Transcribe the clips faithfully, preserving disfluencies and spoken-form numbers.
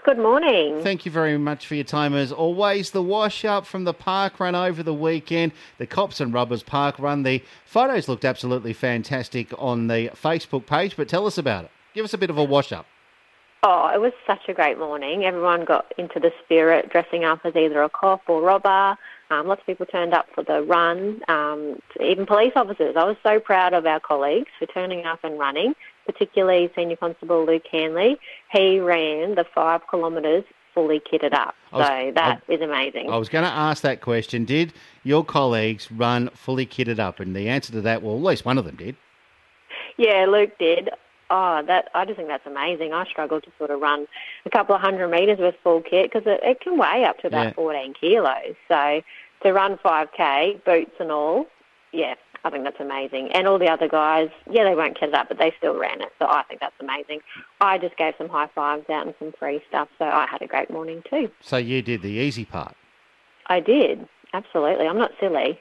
Good morning. Thank you very much for your time as always. The wash up from the park run over the weekend, the Cops and Rubbers park run. The photos looked absolutely fantastic on the Facebook page, but tell us about it. Give us a bit of a wash up. Oh, it was such a great morning. Everyone got into the spirit, dressing up as either a cop or robber. Um, lots of people turned up for the run, um, even police officers. I was so proud of our colleagues for turning up and running, particularly Senior Constable Luke Hanley. He ran the five kilometres fully kitted up. I was- so that I- is amazing. I was going to ask that question. Did your colleagues run fully kitted up? And the answer to that, well, at least one of them did. Yeah, Luke did. Oh, that I just think that's amazing. I struggled to sort of run a couple of hundred metres with full kit because it, it can weigh up to about Yeah. fourteen kilos. So to run five K, boots and all, yeah, I think that's amazing. And all the other guys, yeah, they weren't kitted up, but they still ran it. So I think that's amazing. I just gave some high fives out and some free stuff, so I had a great morning too. So you did the easy part. I did, absolutely. I'm not silly.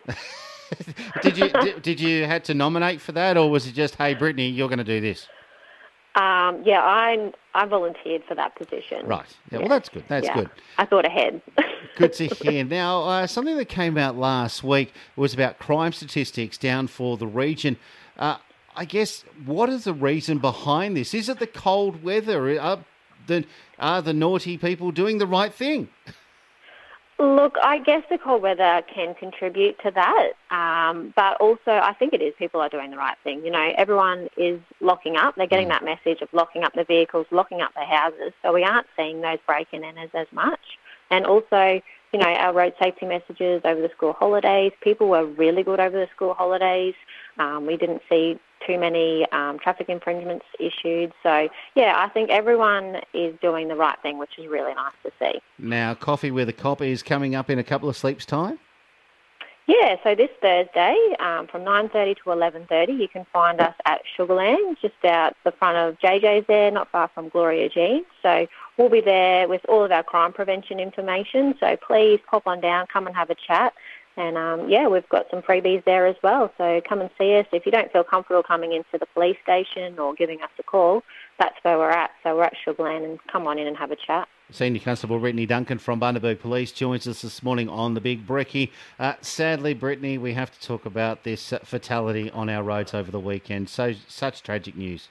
Did you did, did you had to nominate for that, or was it just, hey, Brittany, you're going to do this? Um, yeah, I I volunteered for that position. Right. Yeah, well, that's good. That's yeah. good. I thought ahead. Good to hear. Now, uh, something that came out last week was about crime statistics down for the region. Uh, I guess, what is the reason behind this? Is it the cold weather? Are the, are the naughty people doing the right thing? Look, I guess the cold weather can contribute to that, um, but also I think it is people are doing the right thing. You know, everyone is locking up. They're getting that message of locking up their vehicles, locking up their houses, so we aren't seeing those break-in enters as much. And also, you know, our road safety messages over the school holidays, people were really good over the school holidays. Um, we didn't see too many um, traffic infringements issued. So, yeah, I think everyone is doing the right thing, which is really nice to see. Now, Coffee with a Cop is coming up in a couple of sleeps' time. Yeah, so this Thursday um, from nine thirty to eleven thirty, you can find us at Sugarland, just out the front of J J's there, not far from Gloria Jean. So we'll be there with all of our crime prevention information. So please pop on down, come and have a chat. And, um, yeah, we've got some freebies there as well. So come and see us. If you don't feel comfortable coming into the police station or giving us a call, that's where we're at. So we're at Sugarland, and come on in and have a chat. Senior Constable Brittany Duncan from Bundaberg Police joins us this morning on the Big Brekkie. Uh, sadly, Brittany, we have to talk about this uh, fatality on our roads over the weekend. So such tragic news.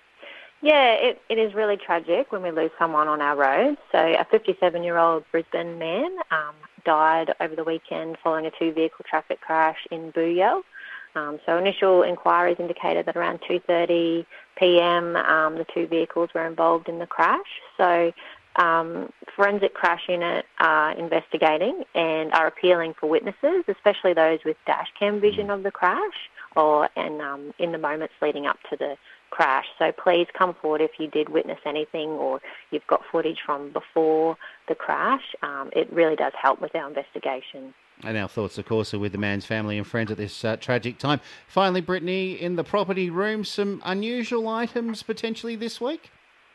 Yeah, it, it is really tragic when we lose someone on our roads. So a fifty-seven-year-old Brisbane man um, died over the weekend following a two-vehicle traffic crash in Booyell. Um, so initial inquiries indicated that around two thirty p.m. Um, the two vehicles were involved in the crash. So um, forensic crash unit are investigating and are appealing for witnesses, especially those with dash cam vision of the crash or and um, in the moments leading up to the crash. So please come forward if you did witness anything or you've got footage from before the crash. Um, it really does help with our investigation. And our thoughts, of course, are with the man's family and friends at this uh, tragic time. Finally, Brittany, in the property room, some unusual items potentially this week?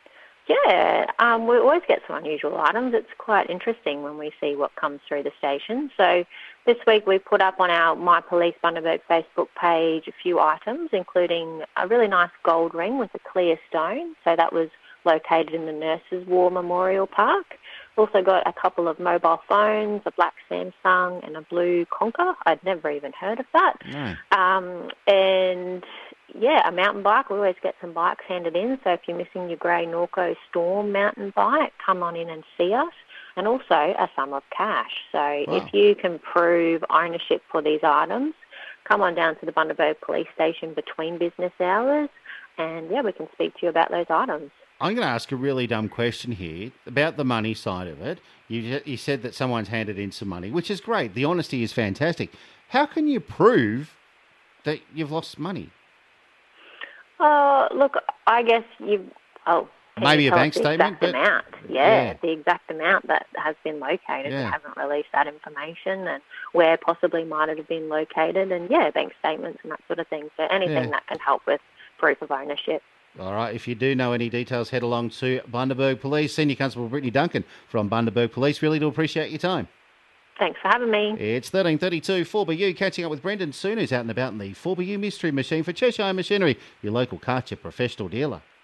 Yeah, um, we always get some unusual items. It's quite interesting when we see what comes through the station. So this week we put up on our My Police Bundaberg Facebook page a few items, including a really nice gold ring with a clear stone. So that was located in the Nurses' War Memorial Park. Also got a couple of mobile phones, a black Samsung and a blue Conker. I'd never even heard of that. No. Um, and... Yeah, a mountain bike. We always get some bikes handed in. So if you're missing your grey Norco Storm mountain bike, come on in and see us. And also a sum of cash. So Wow. if you can prove ownership for these items, come on down to the Bundaberg Police Station between business hours. And, yeah, we can speak to you about those items. I'm going to ask a really dumb question here about the money side of it. You, you said that someone's handed in some money, which is great. The honesty is fantastic. How can you prove that you've lost money? Oh, look, I guess you... Oh, can Maybe you a tell bank us the statement, exact but- amount? Yeah, Yeah. the exact amount that has been located. Yeah. We haven't released that information and where possibly might it have been located and, yeah, bank statements and that sort of thing. So anything Yeah. that can help with proof of ownership. All right, if you do know any details, head along to Bundaberg Police. Senior Constable Brittany Duncan from Bundaberg Police. Really do appreciate your time. Thanks for having me. It's thirteen thirty-two, four B U, catching up with Brendan Soon, who's out and about in the four B U Mystery Machine for Cheshire Machinery, your local Karcher professional dealer.